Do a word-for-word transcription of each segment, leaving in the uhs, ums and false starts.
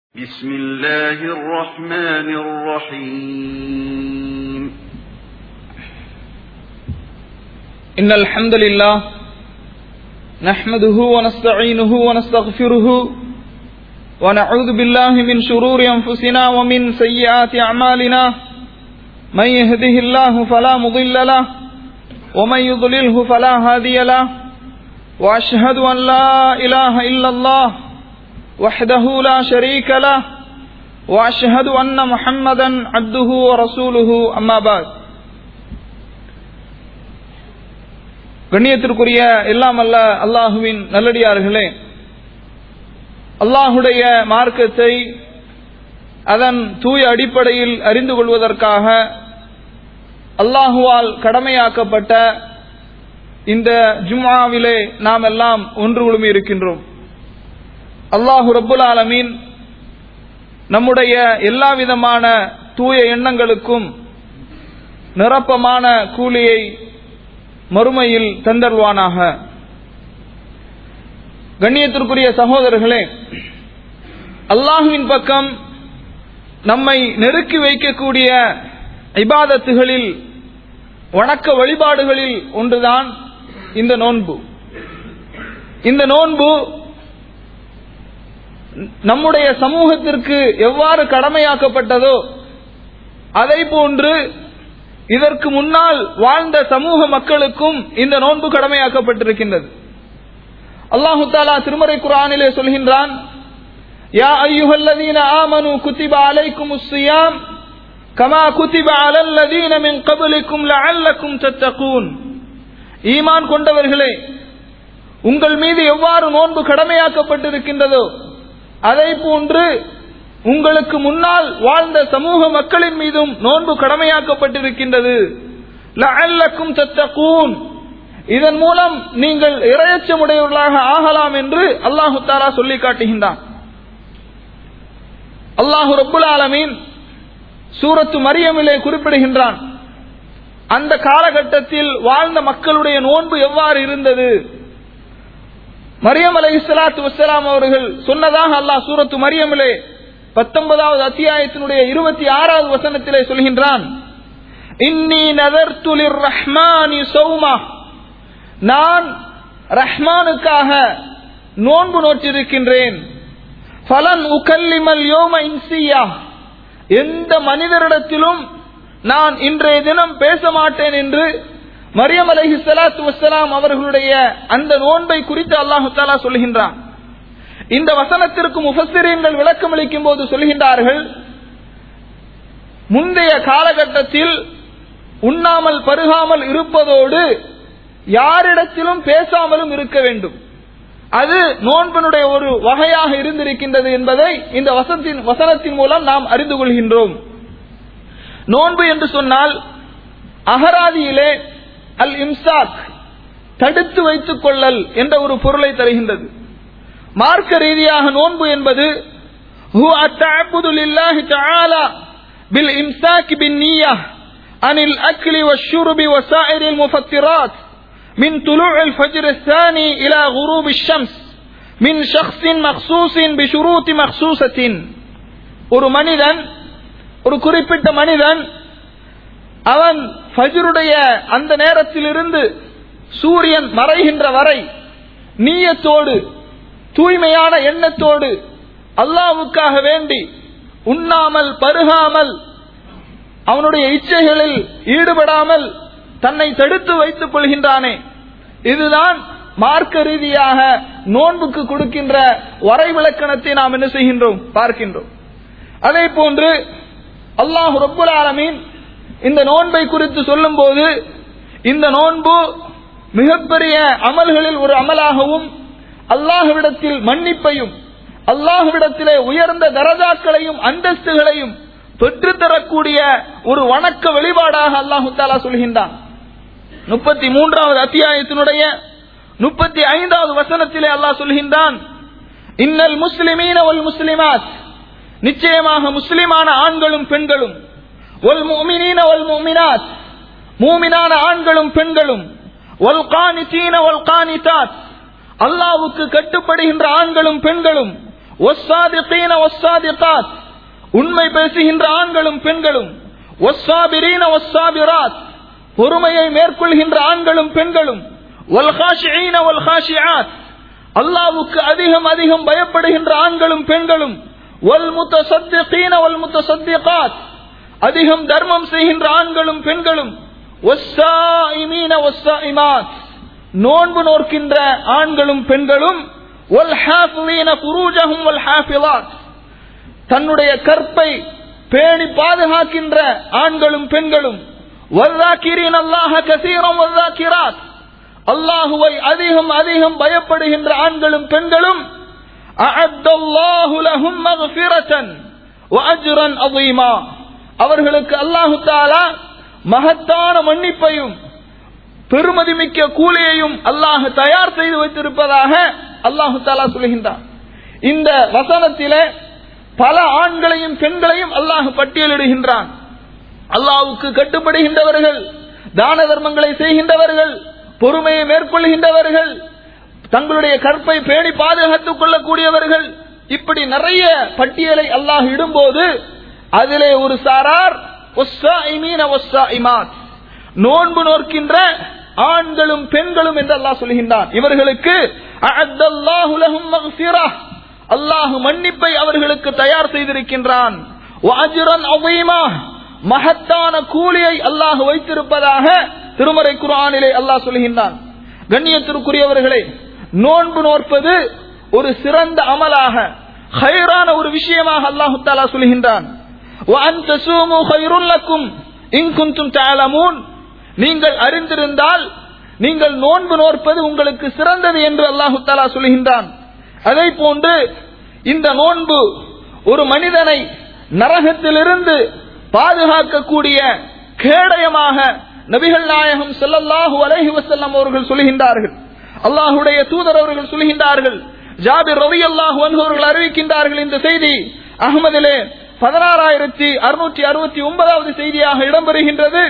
بسم الله الرحمن الرحيم إن الحمد لله نحمده ونستعينه ونستغفره ونعوذ بالله من شرور أنفسنا ومن سيئات أعمالنا من يهده الله فلا مضل له ومن يضلله فلا هادي له وأشهد أن لا إله إلا الله وحده لا شريك له وأشهد أن محمدا عبده ورسوله أما بعد கண்ணியத்திற்குரிய எல்லாம் அல்ல அல்லாஹுவின் நல்லடியார்களே, அல்லாஹுடைய மார்க்கத்தை அதன் தூய அடிப்படையில் அறிந்து கொள்வதற்காக அல்லாஹுவால் கடமையாக்கப்பட்ட இந்த ஜும்ஆவிலே நாம் எல்லாம் ஒன்று குழுமி இருக்கின்றோம். அல்லாஹு ரப்புல் ஆலமீன் நம்முடைய எல்லா விதமான தூய எண்ணங்களுக்கும் நிரப்பமான கூலியை மறுமையில் தந்தருவானாக. கண்ணியத்திற்குரிய சகோதரர்களே, அல்லாஹுவின் பக்கம் நம்மை நெருக்கி வைக்கக்கூடிய இபாதத்துகளில், வணக்க வழிபாடுகளில் ஒன்றுதான் இந்த நோன்பு. இந்த நோன்பு நம்முடைய சமூகத்திற்கு எவ்வாறு கடமையாக்கப்பட்டதோ அதை போன்று இதற்கு முன்னால் வாழ்ந்த சமூக மக்களுக்கும் இந்த நோன்பு கடமையாக்கப்பட்டிருக்கின்றது. அல்லாஹு தஆலா திருமறை குர்ஆனிலே சொல்கின்றான், யா அய்யுஹல்லதீன ஆமனூ குத்திப அலைக்குமுஸ் ஸியாம் கமா குத்திப அலல்லதீன மின் கப்லிக்கும் லஅல்லக்கும் தத்தகூன். ஈமான் கொண்டவர்களே, உங்கள் மீது எவ்வாறு நோன்பு கடமையாக்கப்பட்டிருக்கின்றதோ அதை போன்று உங்களுக்கு முன்னால் வாழ்ந்த சமூக மக்களின் மீதும் நோன்பு கடமையாக்கப்பட்டிருக்கின்றது. லஅல்லக்கும் தத்தகூன், இதன் மூலம் நீங்கள் இறையச்சமுடையவர்களாக ஆகலாம் என்று அல்லாஹு தஆலா சொல்லி காட்டுகின்றான். அல்லாஹு ரப்புல் ஆலமீன் சூரத்து மரியமிலே குறிப்பிடுகின்றான், அந்த காலகட்டத்தில் வாழ்ந்த மக்களுடைய நோன்பு எவ்வாறு இருந்தது. மரியம் அலைஹிஸ்ஸலாத்து வஸ்ஸலாம் அவர்கள் சொன்னதாக அல்லாஹ் சூரத்து மரியமிலே பத்தொன்பதாவது அத்தியாயத்தினுடைய இருபத்தி ஆறாவது வசனத்திலே சொல்கின்றான், இன்னி நதர்து லிர்ரஹ்மானி ஸௌமா, நான் ரஹ்மானுக்காக நோன்பு நோற்றிருக்கின்றேன். ஃபலன் உகல்லிமல் யௌம இன்சியா, எந்த மனிதரிடத்திலும் நான் இன்றைய தினம் பேச மாட்டேன் என்று மரியம் அலைஹிஸ்ஸலாத்து வஸ்ஸலாம் அவர்களுடைய அந்த நோன்பை குறித்து அல்லாஹ் தஆலா சொல்கின்றான். இந்த வசனத்திற்கு முஃபஸ்ஸிரீன்கள் விளக்கம் அளிக்கும் போது சொல்கின்றார்கள், முந்தைய காலகட்டத்தில் உண்ணாமல் பருகாமல் இருப்பதோடு யாரிடத்திலும் பேசாமலும் இருக்க வேண்டும். அது நோன்பினுடைய ஒரு வகையாக இருந்திருக்கின்றது என்பதை இந்த வசனத்தின் வசனத்தின் மூலம் நாம் அறிந்து கொள்கின்றோம். நோன்பு என்று சொன்னால் அகராதியிலே அல் இம்சாக், தடுத்து வைத்துக் கொள்ளல் என்ற ஒரு பொருளை தருகின்றது. மார்க்க ரீதியாக நோன்பு என்பது ஹுவ அத்தஅப்புது லில்லாஹி தஆலா பில் இம்சாக் பின் நிய்யஹ் அனில் அக்லி வஷ்ஷுர்பி வஸாயிரில் முஃபத்திராத் மின் துலூஇல் ஃபஜ்ர் الثاني இலா குரூபிஷ் ஷம்ஸ் மின் ஷக்ஸின் மக்ஸூஸின் பிஷுரூத் மக்ஸூஸத்தின். ஒரு மனிதன், ஒரு குறிப்பிட்ட மனிதன், அவன் ஃபஜ்ருடைய அந்த நேரத்திலிருந்து சூரியன் மறைகின்ற வரை நீயத்தோடு, தூய்மையான எண்ணத்தோடு, அல்லாஹ்வுக்காக வேண்டி உண்ணாமல் பருகாமல் அவனுடைய இச்சைகளில் ஈடுபடாமல் தன்னை தடுத்து வைத்துக் கொள்கின்றானே, இதுதான் மார்க்க ரீதியாக நோன்புக்கு கொடுக்கின்ற வரைவிலக்கணத்தை நாம் என்ன செய்கின்றோம், பார்க்கின்றோம். அதே போன்று அல்லாஹ் ரப்புல் ஆலமீன் இந்த நோன்பை குறித்து சொல்லும் போது, இந்த நோன்பு மிகப்பெரிய அமல்களில் ஒரு அமலாகவும் அல்லாஹ்விடத்தில் மன்னிப்பையும் அல்லாஹ்விடத்திலே உயர்ந்த தரஜாக்களையும் அந்தஸ்துகளையும் பெற்றுத்தரக்கூடிய ஒரு வணக்க வழிபாடாக அல்லாஹு தஆலா சொல்கின்றான். முப்பத்தி மூன்றாவது அத்தியாயத்தினுடைய முப்பத்தி ஐந்தாவது வசனத்திலே அல்லாஹ் சொல்கின்றான், இன்னல் முஸ்லிமீன வல் முஸ்லிமாத், நிச்சயமாக முஸ்லிமான ஆண்களும் பெண்களும், வல் முஃமினீன வல் முஃமினாத், மூமினான ஆண்களும் பெண்களும், வல் கானிதீன வல் கானிதாத், அல்லாஹ்வுக்கு கட்டுப்படுகின்ற ஆண்களும் பெண்களும், வஸ்ஸாதிகீன வஸ்ஸாதிகாத், உண்மை பேசுகின்ற ஆண்களும் பெண்களும், வஸ்ஸாபிரீன வஸ்ஸாபிராத், பொறுமையை மேற்கொள்கின்ற ஆண்களும் பெண்களும், வல் காஷிஈன வல் காஷிஆத், அல்லாஹ்வுக்கு அதிகம் அதிகம் பயப்படுகின்ற ஆண்களும் பெண்களும், வல் முத்தசத்திகீன வல் முத்தசத்திகாத், அதிகம் தர்மம் செய்கின்ற ஆண்களும் பெண்களும், வஸ்ஸாயிமீன வஸ்ஸாயிமாத், நோன்பு நோக்கின்ற ஆண்களும் பெண்களும், வல் ஹாஃபிலீன ஃபுரூஜஹும் வல் ஹாஃபிலாத், தன்னுடைய கற்பை பேணி பாதுகாக்கின்ற ஆண்களும் பெண்களும், வல்லாக்கிரீன் அல்லாஹ கஸீரன் வல்லாக்கிராத், அல்லாஹுவை அதிகம் அதிகம் பயப்படுகின்ற ஆண்களும் பெண்களும், அஅத்தல்லாஹு லஹும் மக்ஃபிரத்தன் வ அஜ்ரன் அஸீமா, அவர்களுக்கு அல்லாஹ் தஆலா மகத்தான மன்னிப்பையும் பெருமதிமிக்க கூலியையும் அல்லாஹ் தயார் செய்து வைத்திருப்பதாக அல்லாஹ் தஆலா சொல்கின்றார். இந்த வசனத்திலே பல ஆண்களையும் பெண்களையும் அல்லாஹ் பட்டியலிடுகின்றான். அல்லாஹ்வுக்கு கட்டுப்படுகின்றவர்கள், தான தர்மங்களை செய்கின்றவர்கள், பொறுமையை மேற்கொள்கின்றவர்கள், தங்களுடைய கற்பை பேணி பாதுகாத்துக் கொள்ளக்கூடியவர்கள், இப்படி நிறைய பட்டியலை அல்லாஹ் இடும்போது அதிலே ஒரு சாரார் வஸ்ஸாயிமீன வஸ்ஸாயிமாத், நோன்பு நோக்கின்ற ஆண்களும் பெண்களும் என்று அல்லாஹ் சொல்கின்றான். இவர்களுக்கு அஅத்தல்லாஹு லஹும் மக்ஃபிரஹ், அல்லாஹ் மன்னிப்பை அவர்களுக்கு தயார் செய்திருக்கின்றான். வ அஜ்ரன் அஸீமா, மகத்தான கூலியை அல்லாஹ் வைத்திருப்பதாக திருமறை குர்ஆனிலே அல்லாஹ் சொல்கின்றான். கண்ணியத்திற்குரியவர்களே, நோன்பு நோற்பது ஒரு சிறந்த அமலாக, கைரான ஒரு விஷயமாக அல்லாஹ் தஆலா சொல்கின்றான். வ அன் தஸூமு கைருல் லக்கும் இன் குன்தும் தஅலமூன், நீங்கள் அறிந்திருந்தால் நீங்கள் நோன்பு நோற்பது உங்களுக்கு சிறந்தது என்று அல்லாஹ் தஆலா சொல்கின்றான். அதை போன்று இந்த நோன்பு ஒரு மனிதனை நரகத்திலிருந்து பாதுகாக்கக்கூடிய கேடயமாக நபிகள் நாயகம் ஸல்லல்லாஹு அலைஹி வஸல்லம் அவர்கள் சொல்கின்றார்கள். அல்லாஹ்வுடைய தூதர் அவர்கள் சொல்கின்றார்கள். ஜாபிர் ரலியல்லாஹு அன்ஹு அவர்கள் அறிவிக்கின்றார்கள். இந்த செய்தி அஹ்மதிலே பதினாறாயிரத்தி அறுநூற்றி அறுபத்தி ஒன்பதாவது செய்தியாக இடம்பெறுகின்றது.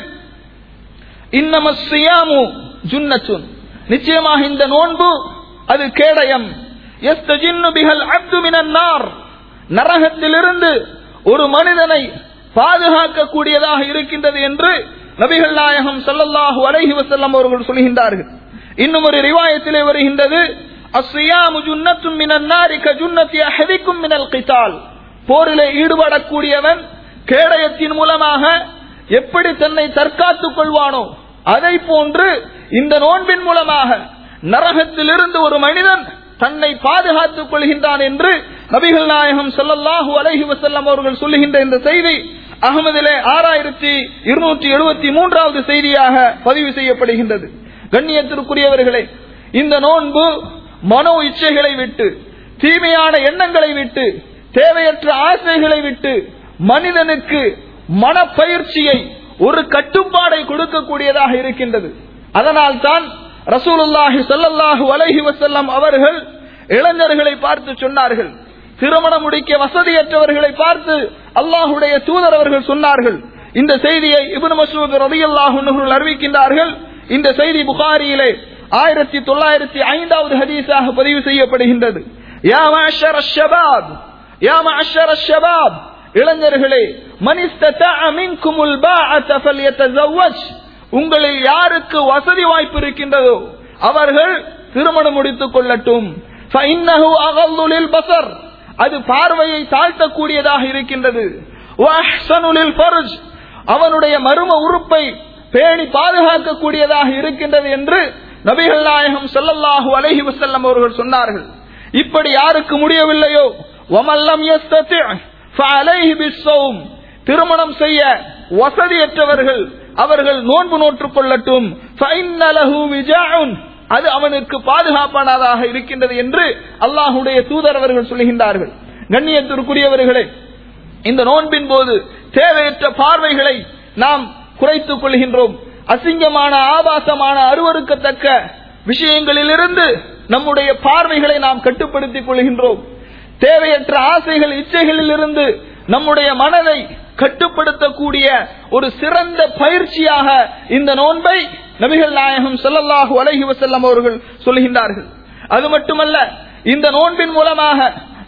இன்னமஸ் ஸியாமு ஜுன்னத்துன், நிச்சயமாக இந்த நோன்பு அது கேடயம். யஸ்தஜின்னு பிஹல் அப்து மினன் நார், நரகத்திலிருந்து ஒரு மனிதனை பாதுகாக்கக்கூடியதாக இருக்கின்றது என்று நபிகள் நாயகம் ஸல்லல்லாஹு அலைஹி வஸல்லம் அவர்கள் சொல்கின்றார்கள். இன்னும் ஒரு ரிவாயத்திலே வருகின்றது, அஸ்ஸியாமு ஜுன்னத்துன் மினன் நாரி கஜுன்னத்தி அஹதிக்கும் மினல் கிதால், போரிலே ஈடுபடக்கூடியவன் கேடயத்தின் மூலமாக எப்படி தன்னை தற்காத்துக் கொள்வானோ அதை போன்று இந்த நோன்பின் மூலமாக நரகத்திலிருந்து ஒரு மனிதன் தன்னை பாதுகாத்துக் கொள்கின்றான் என்று நபிகள் நாயகம் ஸல்லல்லாஹு அலைஹி வஸல்லம் அவர்கள் சொல்லுகின்ற இந்த செய்தி அஹ்மதிலே ஆறாயிரத்தி இருநூற்றி எழுபத்தி மூன்றாவது செய்தியாக பதிவு செய்யப்படுகின்றது. கண்ணியத்திற்குரியவர்களே, இந்த நோன்பு மனோ இச்சைகளை விட்டு, தீமையான எண்ணங்களை விட்டு, தேவையற்ற ஆசைகளை விட்டு மனிதனுக்கு மன பயிற்சியை, ஒரு கட்டுப்பாடை கொடுக்கக்கூடியதாக இருக்கின்றது. அதனால் தான் ரசூலுல்லாஹி ஸல்லல்லாஹு அலைஹி வஸல்லம் அவர்கள் இளைஞர்களை பார்த்து சொன்னார்கள், திருமணம் முடிக்க வசதியற்றவர்களை பார்த்து அல்லாஹ்வுடைய தூதர் அவர்கள் சொன்னார்கள். இந்த செய்தியை இப்னு மஸ்ஊத் ரலியல்லாஹு அன்ஹு அறிவிக்கின்றார்கள். இந்த செய்தி புகாரியிலே ஆயிரத்தி தொள்ளாயிரத்தி ஐந்தாவது ஹதீஸாக பதிவு செய்யப்படுகின்றது. யா மஅஷரஷ் ஷபாப், யா மஅஷரஷ் ஷபாப், இளைஞர்களே, மன் இஸ்ததஅ மின்குமுல் பாஅத ஃபல்யதஸவ்வஜ், உங்களில் யாருக்கு வசதி வாய்ப்பு இருக்கின்றதோ அவர்கள் திருமணம் முடித்துக் கொள்ளட்டும். ஃபஇன்னஹு அகல்லு லில் பஸர், அது பார்வையை தாழ்த்தக்கூடியதாக இருக்கின்றது. வஅஹ்ஸனு லில் ஃபர்ஜ், அவனுடைய மர்ம உறுப்பை பேணி பாதுகாக்கக்கூடியதாக இருக்கின்றது என்று நபிகள் நாயகம் ஸல்லல்லாஹு அலைஹி வஸல்லம் அவர்கள் சொன்னார்கள். இப்படி யாருக்கு முடியவில்லையோ, வமல்லம் யஸ்ததி' ஃபஅலைஹி பிஸ்ஸௌம், திருமணம் செய்ய வசதியற்றவர்கள் அவர்கள் நோன்பு நோற்றுக் கொள்ளட்டும். ஃபஇன்ன லஹு விஜாஉன், அது அவனுக்கு பாதுகாப்பானதாக இருக்கின்றது என்று அல்லாஹ்வுடைய தூதர் அவர்கள் சொல்கின்றார்கள். கண்ணியத்திற்குரியவர்களே, இந்த நோன்பின் போது தேவையற்ற பார்வைகளை நாம் குறைத்துக் கொள்கின்றோம். அசிங்கமான, ஆபாசமான, அருவருக்கத்தக்க விஷயங்களிலிருந்து நம்முடைய பார்வைகளை நாம் கட்டுப்படுத்திக் கொள்கின்றோம். தேவையற்ற ஆசைகள், இச்சைகளில் இருந்து நம்முடைய மனதை கட்டுப்படுத்தக்கூடிய ஒரு சிறந்த பயிற்சியாக இந்த நோன்பை நபிகள் நாயகம் ஸல்லல்லாஹு அலைஹி வஸல்லம் அவர்கள் சொல்கின்றார்கள். அது மட்டுமல்ல, இந்த நோன்பின் மூலமாக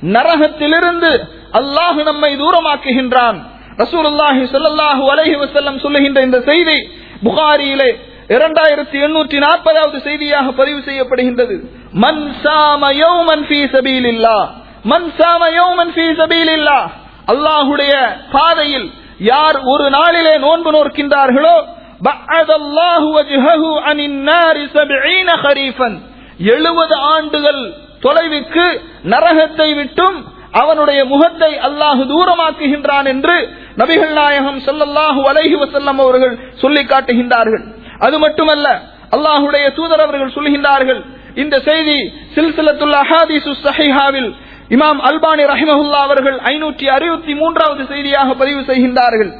நரகத்திலிருந்து அல்லாஹ் நம்மை தூரமாக்குகின்றான். ரசூலுல்லாஹி ஸல்லல்லாஹு அலைஹி வஸல்லம் சொல்லுகின்ற இந்த செய்தி புகாரியிலே இரண்டாயிரத்தி எண்ணூற்றி நாற்பதாவது செய்தியாக பதிவு செய்யப்படுகின்றது. மன் சாம யௌமன் ஃபீ சபீலில்லாஹ், மன் சாம யௌமன் ஃபீ சபீலில்லாஹ், அல்லாஹ்வுடைய பாதையில் யார் ஒரு நாளிலே நோன்பு நோக்கின்றார்களோ பஅதல்லாஹு வஜ்ஹஹு அனின் நாரி சபீன கரீஃபன், எழுபது ஆண்டுகள் தொலைவுக்கு நரகத்தை விட்டும் அவனுடைய முகத்தை அல்லாஹ் தூரமாக்குகின்றான் என்று நபிகள் நாயகம் ஸல்லல்லாஹு அலைஹி வஸல்லம் அவர்கள் சொல்லி காட்டுகின்றார்கள். அது மட்டுமல்ல, அல்லாஹ்வுடைய தூதர் அவர்கள் சொல்கின்றார்கள். இந்த செய்தி சில்சிலத்துல் அஹாதீஸு ஸஹீஹாவில் இமாம் அல்பானி ரஹிமஹுல்லாஹ் அவர்கள் ஐநூற்றி அறுபத்தி மூன்றாவது செய்தியாக பதிவு செய்கின்றார்கள்.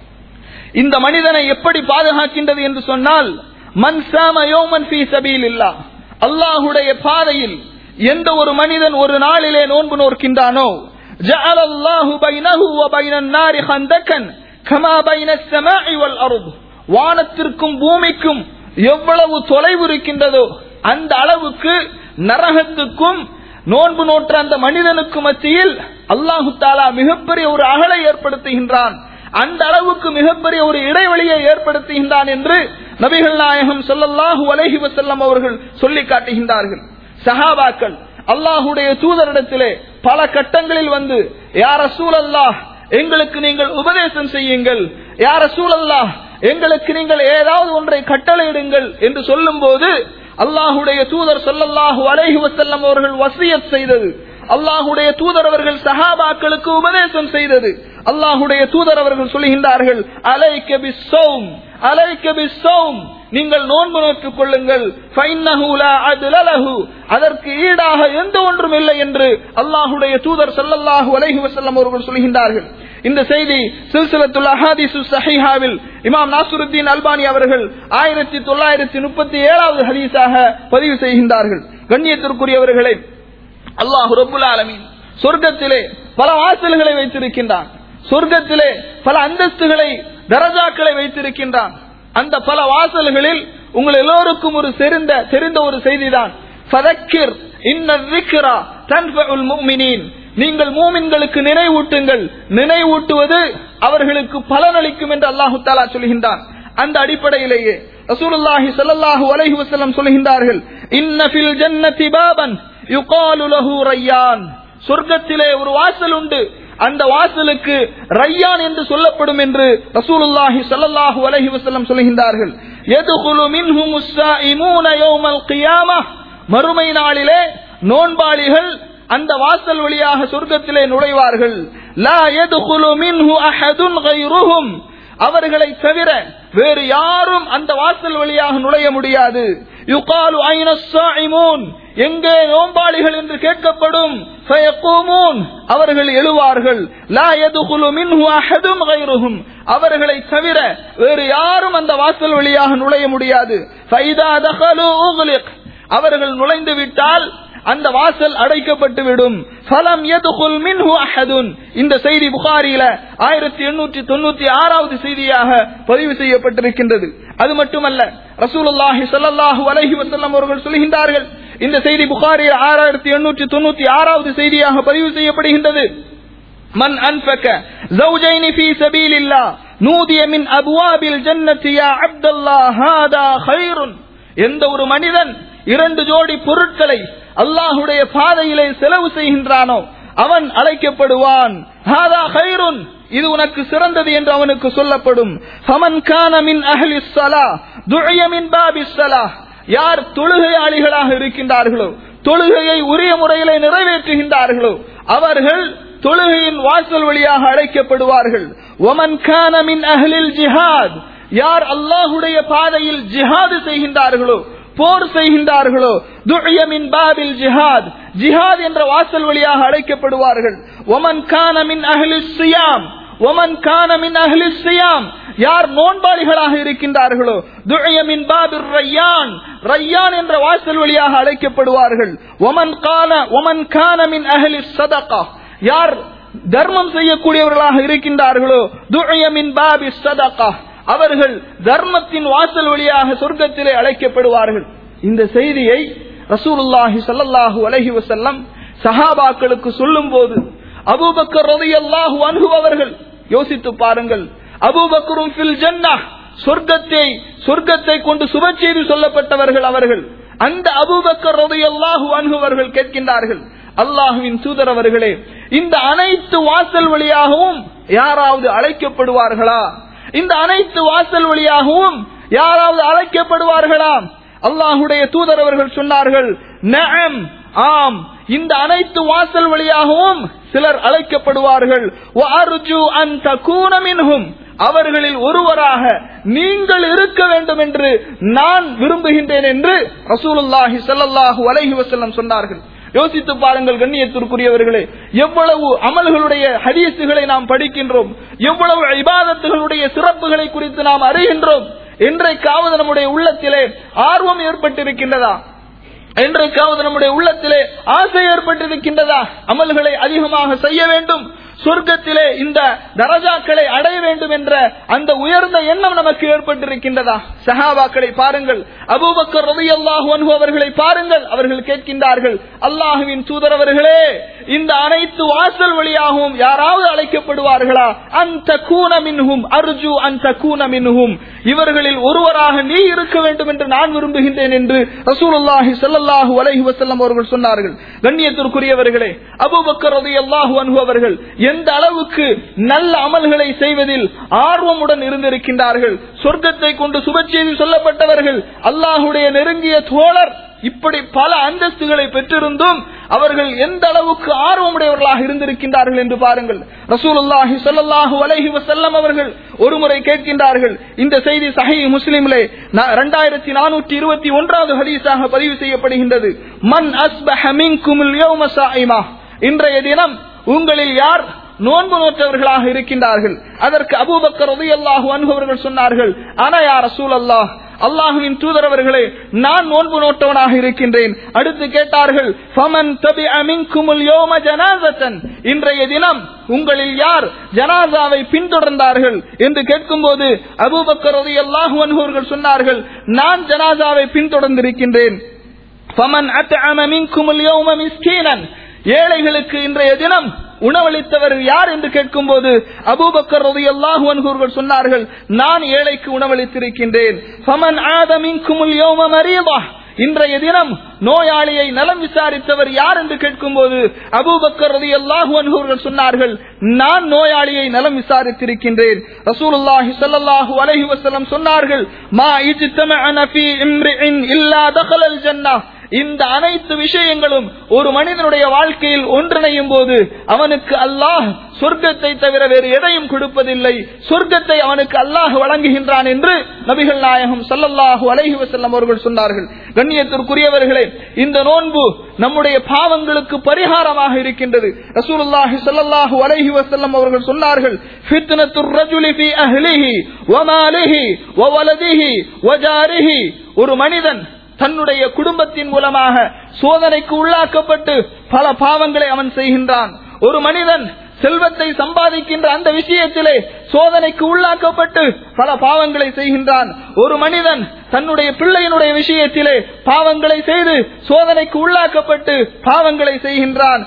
இந்த மனிதனை எப்படி பாதுகாக்கின்றது என்று சொன்னால், மன் ஸாம யௌமன் ஃபீ சபீலில்லாஹ், அல்லாஹ்வுடைய பாதையில் எந்த ஒரு மனிதன் ஒரு நாளிலே நோன்பு நோக்கின்றானோ ஜஅலல்லாஹு பைனஹு வ பைனன் நாரி கந்தகன் கமா பைனஸ் ஸமாஇ வல் அர்த், வானத்திற்கும் பூமிக்கும் எவ்வளவு தொலைவு இருக்கின்றதோ அந்த அளவுக்கு நரகத்துக்கும் நோன்பு நோற்ற அந்த மனிதனுக்கு மத்தியில் அல்லாஹு தஆலா மிகப்பெரிய ஒரு அகலை ஏற்படுத்துகின்றான், அந்த அளவுக்கு மிகப்பெரிய ஒரு இடைவெளியை ஏற்படுத்துகின்றான் என்று நபிகள் நாயகம் ஸல்லல்லாஹு அலைஹி வஸல்லம் அவர்கள் சொல்லி காட்டுகின்றார்கள். சஹாபாக்கள் அல்லாஹ்வுடைய தூதரிடத்திலே பல கட்டங்களில் வந்து யா ரசூலல்லாஹ் எங்களுக்கு நீங்கள் உபதேசம் செய்யுங்கள், யா ரசூலல்லாஹ் எங்களுக்கு நீங்கள் ஏதாவது ஒன்றை கட்டளையிடுங்கள் என்று சொல்லும் போது அல்லாஹ்வுடைய தூதர் ஸல்லல்லாஹு அலைஹி வஸல்லம் அவர்கள் வசியத் செய்தது, அல்லாஹ்வுடைய தூதர் அவர்கள் சஹாபாக்களுக்கு உபதேசம் செய்தது. அல்லாஹ்வுடைய தூதர் அவர்கள் சொல்கின்றார்கள், அலைக பிஸ்ஸௌம், அலைக பிஸ்ஸௌம், நீங்கள் நோன்பு நோற்றுக் கொள்ளுங்கள், ஃபைன்னஹு லா அத்ல லஹு, அதற்கு ஈடாக எந்த ஒன்றும் இல்லை என்று அல்லாஹ்வுடைய தூதர் ஸல்லல்லாஹு அலைஹி வஸல்லம் அவர்கள் சொல்கின்றார்கள். இந்த செய்தி சில்சிலத்துல் அஹாதீஸு ஸஹீஹாவில் இமாம் நாஸிருத்தீன் அல்பானி அவர்கள் ஆயிரத்தி தொள்ளாயிரத்தி முப்பத்தி ஏழாவது ஹதீஸாக பதிவு செய்கின்றார்கள். கண்ணியத்திற்குரியவர்களே, அல்லாஹ் ரப்புல் ஆலமீன் சொர்க்கத்திலே பல வாசல்களை வைத்திருக்கின்றான், சொர்க்கத்திலே பல அந்தஸ்துகளை தரஜாக்களை வைத்திருக்கின்றான். அந்த பல வாசல்களில் உங்கள் எல்லோருக்கும் ஒரு தெரிந்த தெரிந்த ஒரு செய்திதான், ஃபதக்கிர் இன்ன ذிக்ரா தன்ஃபஉல் முஃமினீன், நீங்கள் மூமின்களுக்கு நினைவூட்டுங்கள், நினைவூட்டுவது அவர்களுக்கு பலனளிக்கும் என்று அல்லாஹ் தஆலா சொல்கின்றான். அந்த அடிப்படையிலேயே ரசூலுல்லாஹி ஸல்லல்லாஹு அலைஹி வஸல்லம் சொல்கின்றார்கள், இன்ன ஃபில் ஜன்னதி பாபன் யுகாலு லஹு ரய்யான், சொர்க்கத்திலே ஒரு வாசல் உண்டு, அந்த வாசலுக்கு ரய்யான் என்று சொல்லப்படும் என்று ரசூலுல்லாஹி ஸல்லல்லாஹு அலைஹி வஸல்லம் சொல்கின்றார்கள். யதுகுலு மின்ஹு முஸ்ஸாயிமூன யௌமல் கியாமஹ், மறுமை நாளிலே நோன்பாளிகள் அந்த வாசல் வழியாக சொர்க்கத்திலே நுழைவார்கள். லா யதுகுலு மின்ஹு அஹதுன் கைருஹும், அவர்களை தவிர வேறு யாரும் அந்த வாசல் வழியாக நுழைய முடியாது. யுகாலு ஐனஸ் ஸாயிமூன், எங்கே நோன்பாளிகள் என்று கேட்கப்படும். ஃபயகூமூன், அவர்கள் எழுவார்கள். லா யதுகுலு மின்ஹு அஹதுன் கைருஹும், அவர்களை தவிர வேறு யாரும் அந்த வாசல் வழியாக நுழைய முடியாது. ஃபைதா தகலு உக்லிக், அவர்கள் நுழைந்து விட்டால் அந்த வாசல் அடைக்கப்பட்டு விடும். ஃபலம் யதுகுல் மின்ஹு அஹதுன், இந்த செய்தி புகாரியில ஆயிரத்தி எண்ணூற்றி தொண்ணூத்தி ஆறாவது செய்தியாக பதிவு செய்யப்பட்டிருக்கின்றது. அது மட்டுமல்ல, ரசூலுல்லாஹி ஸல்லல்லாஹு அலைஹி வஸல்லம் அவர்கள் சொல்கின்றார்கள், இந்த செய்தி புகாரியில் ஆயிரத்தி எண்ணூற்றி தொண்ணூத்தி ஆறாவது செய்தியாக பதிவு செய்யப்படுகின்றது, மன் அன்ஃபக ஜௌஜைனி ஃபீ சபீலில்லாஹ் நூதிய மின் அப்வாபில் ஜன்னதி யா அப்துல்லாஹ் ஹாதா கைருன், எந்த ஒரு மனிதன் இரண்டு ஜோடி பொருட்களை அல்லாஹ்வுடைய பாதையிலே செலவு செய்கின்றானோ அவன் அழைக்கப்படுவான். ஹாதா கைருன், இது உனக்கு சிறந்தது என்று அவனுக்கு சொல்லப்படும். ஃபமன் கான மின் அஹ்லிஸ் ஸலாஹ் துஇய மின் பாபிஸ் ஸலாஹ், யார் தொழுகையாளிகளாக இருக்கின்றார்களோ, தொழுகையை உரிய முறையிலே நிறைவேற்றுகின்றார்களோ அவர்கள் தொழுகையின் வாசல் வழியாக அழைக்கப்படுவார்கள். வமன் கான மின் அஹ்லில் ஜிஹாத், யார் அல்லாஹ்வுடைய பாதையில் ஜிஹாது செய்கின்றார்களோ, போர் செய்கின்றார்களோ, துஇய மின் பாபில் ஜிஹாத், ஜிஹாத் என்ற வாசல் வழியாக அழைக்கப்படுவார்கள். வமன் கான மின் அஹ்லிஸ் ஸியாம், வமன் கான மின் அஹ்லிஸ் ஸியாம், யார் நோன்பாளிகளாக இருக்கின்றார்களோ, துஇய மின் பாபிர் ரய்யான், ரய்யான் என்ற வாசல் வழியாக அழைக்கப்படுவார்கள். வமன் கான வமன் கான மின் அஹ்லிஸ் ஸதகா, யார் தர்மம் செய்யக்கூடியவர்களாக இருக்கின்றார்களோ, துஇய மின் பாபிஸ் ஸதகா, அவர்கள் தர்மத்தின் வாசல் வழியாக சொர்க்கத்திலே அழைக்கப்படுவார்கள். இந்த செய்தியை ரசூலுல்லாஹி ஸல்லல்லாஹு அலைஹி வஸல்லம் சஹாபாக்களுக்கு சொல்லும் போது அபூபக்கர் ரலியல்லாஹு அன்ஹு அவர்கள், யோசித்து பாருங்கள், அபூபக்கரும் ஃபில் ஜன்னah, சொர்க்கத்தை சொர்க்கத்தை கொண்டு சுப செய்தி சொல்லப்பட்டவர்கள் அவர்கள். அந்த அபூபக்கர் ரலியல்லாஹு அன்ஹு அவர்கள் கேட்கின்றார்கள், அல்லாஹ்வின் தூதர் அவர்களே, இந்த அனைத்து வாசல் வழியாகவும் யாராவது அழைக்கப்படுவார்களா? இந்த அனைத்து வாசல் வழியாகவும் யாராவது அழைக்கப்படுவார்களா? அல்லாஹ்வுடைய தூதர் அவர்கள் சொன்னார்கள், நஅம், ஆம், இந்த அனைத்து வாசல் வழியாகவும் சிலர் அழைக்கப்படுவார்கள். வ அர்ஜு அன் தகூன மின்ஹும், அவர்களில் ஒருவராக நீங்கள் இருக்க வேண்டும் என்று நான் விரும்புகின்றேன் என்று ரசூலுல்லாஹி ஸல்லல்லாஹு அலைஹி வஸல்லம் சொன்னார்கள். யோசித்து பாருங்கள் கண்ணியத்திற்குரியவர்களே, எவ்வளவு அமல்களுடைய ஹதீஸுகளை நாம் படிக்கின்றோம், எவ்வளவு இபாதத்துகளுடைய சிறப்புகளை குறித்து நாம் அறிகின்றோம். என்றைக்காவது நம்முடைய உள்ளத்திலே ஆர்வம் ஏற்பட்டிருக்கின்றதா? என்றைக்காவது நம்முடைய உள்ளத்திலே ஆசை ஏற்பட்டிருக்கின்றதா? அமல்களை அதிகமாக செய்ய வேண்டும், சொர்க்கத்திலே இந்த தரஜாக்களை அடைய வேண்டும் என்ற அந்த உயர்ந்த எண்ணம் நமக்கு ஏற்பட்டிருக்கின்றதா? சஹாபாக்களை பாருங்கள், அபூபக்கர் ரலியல்லாஹு அன்ஹு அவர்களை பாருங்கள், அவர்கள் கேட்கின்றார்கள், அல்லாஹ்வின் தூதர் அவர்களே, இந்த அனைத்து வாசல் வழியாகவும் யாராவது அழைக்கப்படுவார்களா? அன் தகூன மின்ஹும், அர்ஜு அன் தகூன மின்ஹும், இவர்களில் ஒருவராக நீ இருக்க வேண்டும் என்று நான் விரும்புகின்றேன் என்று ரசூலுல்லாஹி ஸல்லல்லாஹு அலைஹி வஸல்லம் அவர்கள் சொன்னார்கள். கண்ணியத்திற்குரியவர்களே, அபூபக்கர் ரலியல்லாஹு அன்ஹு அவர்கள் எந்த அளவுக்கு நல்ல அமல்களை செய்வதில் ஆர்வமுடன் இருந்திருக்கின்றார்கள். சொர்க்கத்தை கொண்டு சுப செய்தி சொல்லப்பட்டவர்கள், அல்லாஹ்வுடைய நெருங்கிய தோழர், இப்படி பல அந்தஸ்துகளை பெற்றிருந்தும் அவர்கள் எந்த அளவுக்கு ஆர்வமுடையவர்களாக இருந்திருக்கின்றார்கள் என்று பாருங்கள். ரசூலுல்லாஹி ஸல்லல்லாஹு அலைஹி வஸல்லம் அவர்கள் ஒருமுறை கேட்கின்றார்கள், இந்த செய்தி சஹீஹ் முஸ்லிமிலே இரண்டாயிரத்தி நானூற்றி இருபத்தி ஒன்றாவது ஹதீஸாக பதிவு செய்யப்படுகின்றது. மன் அஸ்பஹ மின்குமுல் யௌம ஸாயிமா, இன்றைய தினம் உங்களில் யார் நோன்பு நோற்றவர்களாக இருக்கின்றார்கள்? அதற்கு அபூபக்கர் ரலியல்லாஹு அன்ஹு அவர்கள் சொன்னார்கள், அனா யா ரசூலல்லாஹ், அல்லாஹ்வின் தூதர் அவர்களே, நான் நோன்பு நோட்டவனாக இருக்கின்றேன். அடுத்து கேட்டார்கள், ஃபமன் தபிஅ மின்குமுல் யௌம ஜனாஸத்தன், இன்றைய தினம் உங்களில் யார் ஜனாஸாவை பின்தொடர்ந்தார்கள் என்று கேட்கும்போது அபூபக்கர் ரலியல்லாஹு அன்ஹு அவர்கள் சொன்னார்கள், நான் ஜனாஸாவை பின்தொடர்ந்திருக்கின்றேன். ஃபமன் அத்அம மின்குமுல் யௌம மிஸ்கீனன், ஏழைகளுக்கு இன்றைய தினம் உணவளித்தவர் யார் என்று கேட்கும் போது அபூபக்கர் ரலியல்லாஹு அன்ஹு அவர்கள் சொன்னார்கள், நான் ஏழைக்கு உணவளித்திருக்கின்றேன். ஃபமன் ஆத மின்குமுல் யௌம மரீதா, இன்றைய தினம் நோயாளியை நலம் விசாரித்தவர் யார் என்று கேட்கும் போது அபூபக்கர் ரலியல்லாஹு அன்ஹு அவர்கள் சொன்னார்கள், நான் நோயாளியை நலம் விசாரித்திருக்கின்றேன். ரசூலுல்லாஹி ஸல்லல்லாஹு அலைஹி வஸல்லம் சொன்னார்கள், மா இஜ்தமஅன ஃபீ இம்ரிஇன் இல்லா தகலல் ஜன்னah, இந்த அனைத்து விஷயங்களும் ஒரு மனிதனுடைய வாழ்க்கையில் ஒன்றிணையும் போது அவனுக்கு அல்லாஹ் சொர்க்கத்தை தவிர வேறு எதையும் கொடுப்பதில்லை, சொர்க்கத்தை அவனுக்கு அல்லாஹ் வழங்குகின்றான் என்று நபிகள் நாயகம் ஸல்லல்லாஹு அலைஹி வஸல்லம் அவர்கள் சொன்னார்கள். கண்ணியத்திற்குரியவர்களே, இந்த நோன்பு நம்முடைய பாவங்களுக்கு பரிகாரமாக இருக்கின்றது. ரசூலுல்லாஹி ஸல்லல்லாஹு அலைஹி வஸல்லம் அவர்கள் சொன்னார்கள், ஃபித்னத்துர் ரஜுலி ஃபீ அஹ்லிஹி வ மாலிஹி வ வலதிஹி வ ஜாரிஹி, ஒரு மனிதன் தன்னுடைய குடும்பத்தின் மூலமாக சோதனைக்கு உள்ளாக்கப்பட்டு பல பாவங்களை அவன் செய்கின்றான். ஒரு மனிதன் செல்வத்தை சம்பாதிக்கின்ற அந்த விஷயத்திலே சோதனைக்கு உள்ளாக்கப்பட்டு பல பாவங்களை செய்கின்றான். ஒரு மனிதன் தன்னுடைய பிள்ளையினுடைய விஷயத்திலே பாவங்களை செய்து சோதனைக்கு உள்ளாக்கப்பட்டு பாவங்களை செய்கின்றான்.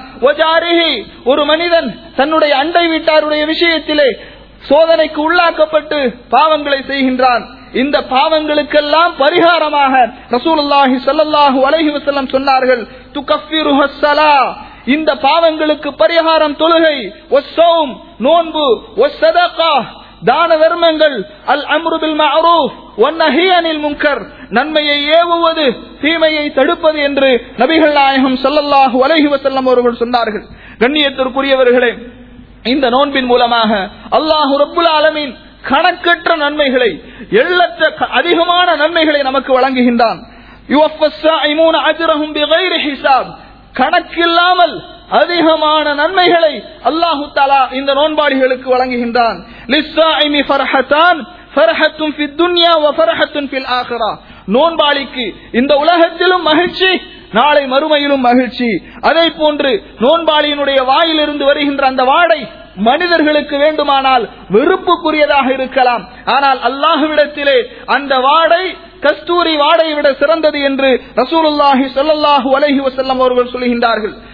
ஒரு மனிதன் தன்னுடைய அண்டை வீட்டாருடைய விஷயத்திலே சோதனைக்கு உள்ளாக்கப்பட்டு பாவங்களை செய்கின்றான். இந்த பாவங்களுக்கெல்லாம் பரிகாரமாக ரசூலுல்லாஹி ஸல்லல்லாஹு அலைஹி வஸல்லம் சொன்னார்கள், துகஃபிருஹு ஸலா, இந்த பாவங்களுக்கு பரிகாரம் தொழுகை, வஸ்ஸௌம் நோன்பு, வஸ்ஸதகா தான தர்மங்கள், அல் அம்ரு பில் மஅரூஃப் வன்னஹி அனில் முன்கர் நன்மையை ஏவுவது தீமையை தடுப்பது என்று நபிகள் நாயகம் ஸல்லல்லாஹு அலைஹி வஸல்லம் அவர்கள் சொன்னார்கள். கண்ணியத்திற்குரியவர்களே, இந்த நோன்பின் மூலமாக அல்லாஹ் ரப்புல் ஆலமீன் கணக்கற்ற நன்மைகளை, எண்ணற்ற அதிகமான நன்மைகளை நமக்கு வழங்குகின்றான். கணக்கில்லாமல் அதிகமான நன்மைகளை அல்லாஹு தஆலா இந்த நோன்பாளிகளுக்கு வழங்குகின்றான். நோன்பாளிக்கு இந்த உலகத்திலும் மகிழ்ச்சி, நாளை மறுமையிலும் மகிழ்ச்சி. அதை போன்று நோன்பாளியினுடைய வாயிலிருந்து வருகின்ற அந்த வாடை மனிதர்களுக்கு வேண்டுமானால் வெறுப்புக்குரியதாக இருக்கலாம், ஆனால் அல்லாஹ்விடத்திலே அந்த வாடை கஸ்தூரி வாடையை விட சிறந்தது என்று ரசூலுல்லாஹி ஸல்லல்லாஹு அலைஹி வஸல்லம் அவர்கள் சொல்கின்றார்கள்.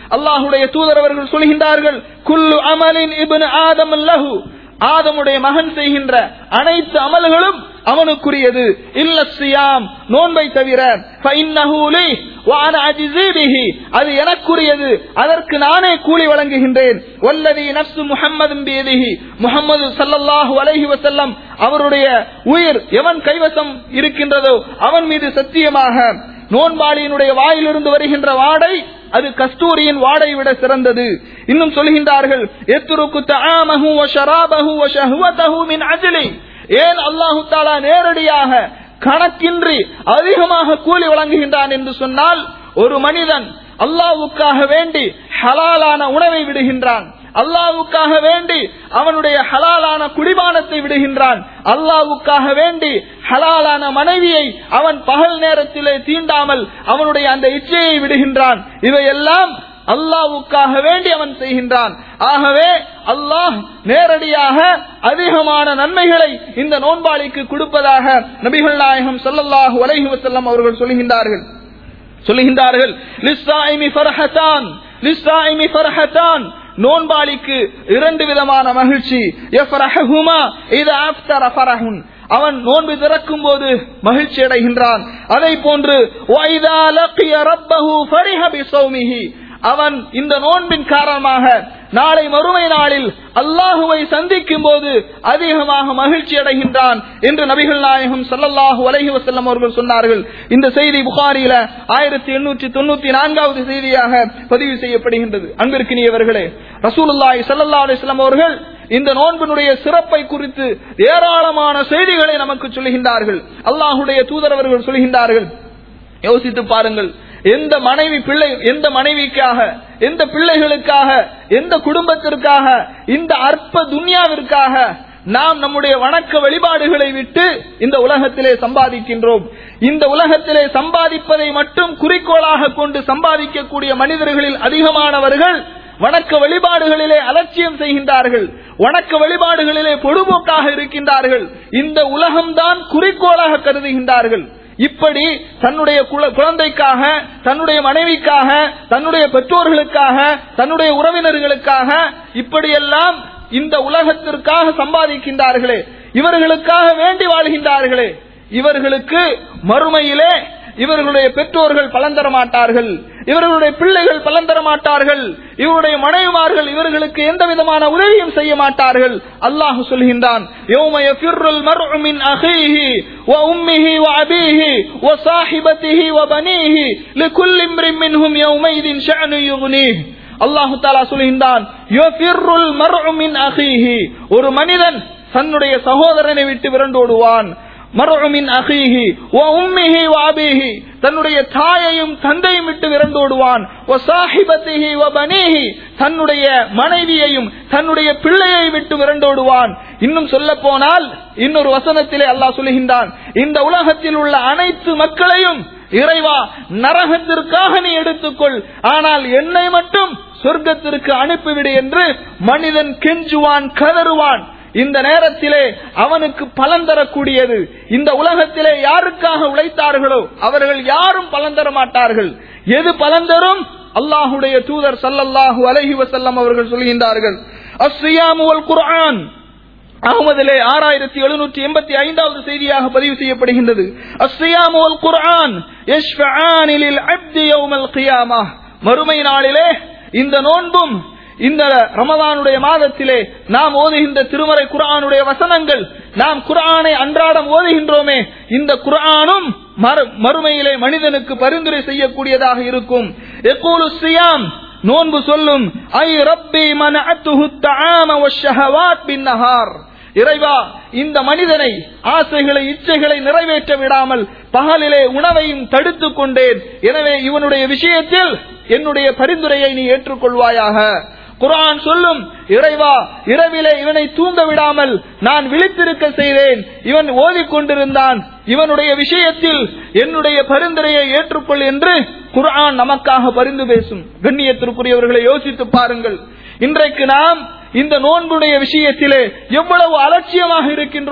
அல்லாஹ்வுடைய தூதர் அவர்கள் சொல்கின்றார்கள், குல்லு அமலின் இப்னு ஆதம் லஹு, ஆதமுடைய மகன் செய்கின்ற அனைத்து அமல்களும் அவனுக்குரியது, இல்ல சியாம், நோன்பை தவிர, ஃபஇன்னஹு லி வ அனா அஜ்ஸி பிஹி, அது எனக்குரியது, அதற்கு நானே கூலி வழங்குகின்றேன். வல்லதி நஃப்சு முஹம்மதின் பியதிஹி, முஹம்மது ஸல்லல்லாஹு அலைஹி வஸல்லம் அவருடைய உயிர் எவன் கைவசம் இருக்கின்றதோ அவன் மீது சத்தியமாக, நோன்பாளியினுடைய வாயிலிருந்து வருகின்ற வாடை அது கஸ்தூரியின் வாடை விட சிறந்தது. இன்னும் சொல்கின்றார்கள், எத்ருக்கு தஆமஹு வ ஷராபஹு வ ஷஹ்வதஹு மின் அஜ்லி, ஏன் அல்லாஹ் தஆலா நேரடியாக கணக்கின்றி அதிகமாக கூலி வழங்குகின்றான் என்று சொன்னால், ஒரு மனிதன் அல்லாஹ்வுக்காக வேண்டி ஹலாலான உணவை விடுகின்றான், அல்லாஹ்வுக்காக வேண்டி அவனுடைய ஹலாலான குடிபானத்தை விடுகின்றான், அல்லாஹ்வுக்காக வேண்டி ஹலாலான மனைவியை அவன் பகல் நேரத்திலே தீண்டாமல் அவனுடைய அந்த இச்சையை விடுகின்றான். இவையெல்லாம் அல்லாஹ்வுக்காக வேண்டி அவன் செய்கின்றான். ஆகவே அல்லாஹ் நேரடியாக அதிகமான நன்மைகளை இந்த நோன்பாளிக்கு கொடுப்பதாக நபிகள் நாயகம் ஸல்லல்லாஹு அலைஹி வஸல்லம் அவர்கள் சொல்கின்றார்கள் சொல்கின்றார்கள் லிஸ்ஸாயிமி ஃபர்ஹதான், லிஸ்ஸாயிமி ஃபர்ஹதான், நோன்பாளிக்கு இரண்டு விதமான மகிழ்ச்சி. யஃப்ரஹுமா இதா அஃப்தர ஃபரஹுன், அவன் நோன்பு திறக்கும் போது மகிழ்ச்சி அடைகின்றான். அதை போன்று வைதா லக்கிய ரப்பஹு ஃபரிஹ பிஸௌமிஹி, அவன் இந்த நோன்பின் காரணமாக நாளை மறுமை நாளில் அல்லாஹுவை சந்திக்கும் போது அதிகமாக மகிழ்ச்சி அடைகின்றான் என்று நபிகள் நாயகம் ஸல்லல்லாஹு அலைஹி வஸல்லம் அவர்கள் சொன்னார்கள். இந்த செய்தி புகாரியில ஆயிரத்தி எண்ணூற்றி தொண்ணூத்தி நான்காவது செய்தியாக பதிவு செய்யப்படுகின்றது. அன்பிற்கினியவர்களே, ரசூலுல்லாஹி ஸல்லல்லாஹு அலைஹி வஸல்லம் அவர்கள் இந்த நோன்பினுடைய சிறப்பை குறித்து ஏராளமான செய்திகளை நமக்கு சொல்கின்றார்கள். அல்லாஹ்வுடைய தூதர் அவர்கள் சொல்கின்றார்கள், யோசித்து பாருங்கள், எந்த மனைவி பிள்ளை எந்த மனைவிக்காக, எந்த பிள்ளைகளுக்காக, எந்த குடும்பத்திற்காக, இந்த அற்ப துன்யாவிற்காக நாம் நம்முடைய வணக்க வழிபாடுகளை விட்டு இந்த உலகத்திலே சம்பாதிக்கின்றோம். இந்த உலகத்திலே சம்பாதிப்பதை மட்டும் குறிக்கோளாக கொண்டு சம்பாதிக்கக்கூடிய மனிதர்களில் அதிகமானவர்கள் வணக்க வழிபாடுகளிலே அலட்சியம் செய்கின்றார்கள், வணக்க வழிபாடுகளிலே பொடுபோக்காக இருக்கின்றார்கள், இந்த உலகம்தான் குறிக்கோளாக கருதுகின்றார்கள். இப்படி தன்னுடைய குழந்தைக்காக, தன்னுடைய மனைவிக்காக, தன்னுடைய பெற்றோர்களுக்காக, தன்னுடைய உறவினர்களுக்காக இப்படியெல்லாம் இந்த உலகத்திற்காக சம்பாதிக்கின்றார்களே, இவர்களுக்காக வேண்டி வாழ்கின்றார்களே, இவர்களுக்கு மறுமையிலே இவர்களுடைய பெற்றோர்கள் பலன் தர மாட்டார்கள், இவர்களுடைய பிள்ளைகள் பலன் தர மாட்டார்கள், இவருடைய மனைவிமார்கள் இவர்களுக்கு எந்த விதமான உதவியும் செய்ய மாட்டார்கள். அல்லாஹ் சொல்கின்றான், யௌம யஃபிர்ருல் மர்உ மின் அஹீஹி வ உம்மிஹி வ அபீஹி வ ஸாஹிபதிஹி வ பனீஹி லிகுல்லி இம்ரின் மின்ஹும் யௌமைதின் ஷஅனு யுக்னீஹ். அல்லாஹ் தஆலா சொல்கின்றான், யஃபிர்ருல் மர்உ மின் அஹீஹி, ஒரு மனிதன் தன்னுடைய சகோதரனை விட்டு விரண்டோடுவான். மர்உமின் அஹீஹி வ உம்மிஹி வ அபீஹி, தன்னுடைய தாயையும் தந்தையும் விட்டு விரண்டோடுவான். வ ஸாஹிபதிஹி வ பனீஹி, தன்னுடைய மனைவியையும் தன்னுடைய பிள்ளையை விட்டு விரண்டோடுவான். இன்னும் சொல்ல போனால் இன்னொரு வசனத்திலே அல்லாஹ் சொல்கின்றான், இந்த உலகத்தில் உள்ள அனைத்து மக்களையும் இறைவா நரகத்திற்காக நீ எடுத்துக்கொள், ஆனால் என்னை மட்டும் சொர்க்கத்திற்கு அனுப்பிவிடு என்று மனிதன் கெஞ்சுவான், கதறுவான். இந்த நேரத்திலே அவனுக்கு பலன் தரக்கூடியது, இந்த உலகத்திலே யாருக்காக உழைத்தார்களோ அவர்கள் யாரும் பலன் தர மாட்டார்கள். எது பலன் தரும்? அல்லாஹ்வுடைய தூதர் ஸல்லல்லாஹு அலைஹி வஸல்லம் அவர்கள் சொல்கின்றார்கள், அஸ்ஸியாமு வல் குர்ஆன். அஹ்மதிலே ஆறாயிரத்தி எழுநூற்றி எண்பத்தி ஐந்தாவது செய்தியாக பதிவு செய்யப்படுகின்றது, அஸ்ஸியாமு வல் குர்ஆன் யஷ்ஃபஆனி லில் அப்தி யௌமல் கியாமஹ். மறுமை நாளிலே இந்த நோன்பும் இந்த ரமதானுடைய மாதத்திலே நாம் ஓதுகின்ற திருமறை குர்ஆனுடைய வசனங்கள், நாம் குர்ஆனை அன்றாடம் ஓதுகின்றோமே, இந்த குர்ஆனும் மறுமையிலே மனிதனுக்கு பரிந்துரை செய்யக்கூடியதாக இருக்கும். யகூலு ஸியாம், நோன்பு சொல்லும், ஐ ரப்பி மனஅத்துஹு தஆம வஷ்ஷஹவாத் பின்னஹார், இறைவா இந்த மனிதனை ஆசைகளை இச்சைகளை நிறைவேற்ற விடாமல் பகலிலே உணவையும் தடுத்துக் கொண்டேன், எனவே இவனுடைய விஷயத்தில் என்னுடைய பரிந்துரையை நீ ஏற்றுக்கொள்வாயாக. குர்ஆன் சொல்லும், இறைவா இரவிலே இவனை தூங்க விடாமல் நான் விழித்திருக்க செய்தேன், இவன் ஓதிக்கொண்டிருந்தான், இவனுடைய விஷயத்தில் என்னுடைய பரிந்துரையை ஏற்றுக்கொள் என்று குர்ஆன் நமக்காக பரிந்து பேசும். கண்ணியத்திற்குரியவர்களை யோசித்து பாருங்கள், இன்றைக்கு நாம் இந்த நோன்புடைய விஷயத்திலே எவ்வளவு அலட்சியமாக இருக்கின்றோம்.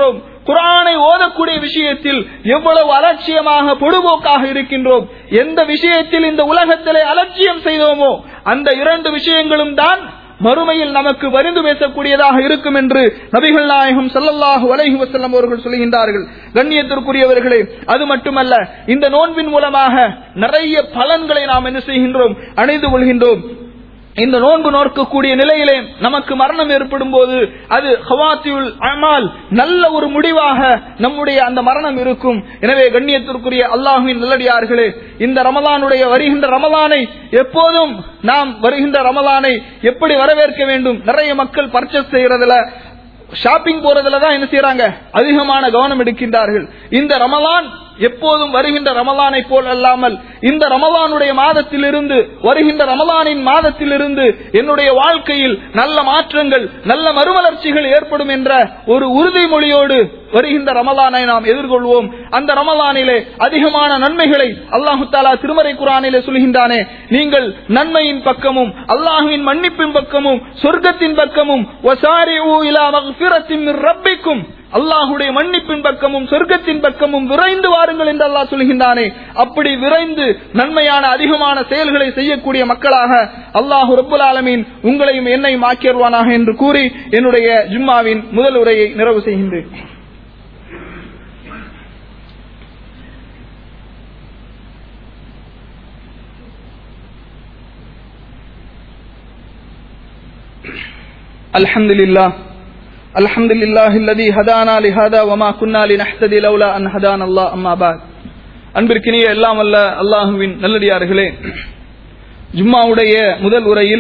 குர்ஆனை ஓதக்கூடிய விஷயத்தில் எவ்வளவு அலட்சியமாக பொடுபோக்காக இருக்கின்றோம். எந்த விஷயத்தில் இந்த உலகத்திலே அலட்சியம் செய்தோமோ அந்த இரண்டு விஷயங்களும் தான் மறுமையில் நமக்கு பரிந்து பேசக்கூடியதாக இருக்கும் என்று நபிகள் நாயகம் ஸல்லல்லாஹு அலைஹி வஸல்லம் அவர்கள் சொல்கின்றார்கள். கண்ணியத்திற்குரியவர்களே, அது மட்டுமல்ல, இந்த நோன்பின் மூலமாக நிறைய பலன்களை நாம் என்ன செய்கின்றோம், அடைந்து கொள்கின்றோம். இந்த நோன்பு நோக்கக்கூடிய நிலையிலே நமக்கு மரணம் ஏற்படும் போது அது ஹவாத்தியுல் அமால், நல்ல ஒரு முடிவாக நம்முடைய அந்த மரணம் இருக்கும். எனவே கண்ணியத்திற்குரிய அல்லாஹ்வின் நல்லடியார்களே, இந்த ரமலானுடைய வருகின்ற ரமலானை எப்போதும் நாம் வருகின்ற ரமலானை எப்படி வரவேற்க வேண்டும்? நிறைய மக்கள் பர்ச்சேஸ் செய்யறதுல, ஷாப்பிங் போறதுல தான் என்ன செய்யறாங்க, அதிகமான கவனம் எடுக்கின்றார்கள். இந்த ரமலான் எப்போதும் வருகின்ற ரமலானை போல் அல்லாமல் இந்த ரமலானுடைய மாதத்திலிருந்து வருகின்ற ரமலானின் மாதத்திலிருந்து என்னுடைய வாழ்க்கையில் நல்ல மாற்றங்கள், நல்ல மறுமலர்ச்சிகள் ஏற்படும் என்ற ஒரு உறுதிமொழியோடு வருகின்ற ரமலானை நாம் எதிர்கொள்வோம். அந்த ரமலானிலே அதிகமான நன்மைகளை அல்லாஹு தஆலா திருமறை குர்ஆனிலே சொல்கின்றானே, நீங்கள் நன்மையின் பக்கமும் அல்லாஹ்வின் மன்னிப்பின் பக்கமும் சொர்க்கத்தின் பக்கமும் வஸாரிஉ இலா மக்ஃபிரத்தின் மிர் ரப்பிக்கும், அல்லாஹுடைய மன்னிப்பின் பக்கமும் சொர்க்கத்தின் பக்கமும் விரைந்து வாருங்கள் என்று அல்லாஹ் சொல்கின்றானே. அப்படி விரைந்து நன்மையான அதிகமான செயல்களை செய்யக்கூடிய மக்களாக அல்லாஹ் ரப்புல் ஆலமீன் உங்களையும் என்னையும் ஆக்கியருவானாக என்று கூறி என்னுடைய ஜும்மாவின் முதல் உரையை நிறைவு செய்கின்றேன். அல்ஹம்துலில்லாஹ் அல்ஹம்துலில்லாஹி அல்லதி ஹதானா லிஹாதா வமா குன்னா லினஹ்ததி லௌலா அன் ஹதானா அல்லாஹ். அம்மா பஅத். அன்பிற்கினிய எல்லாம் வல்ல அல்லாஹ்வின் நல்லடியார்களே, ஜும்மாவுடைய முதல் உரையில்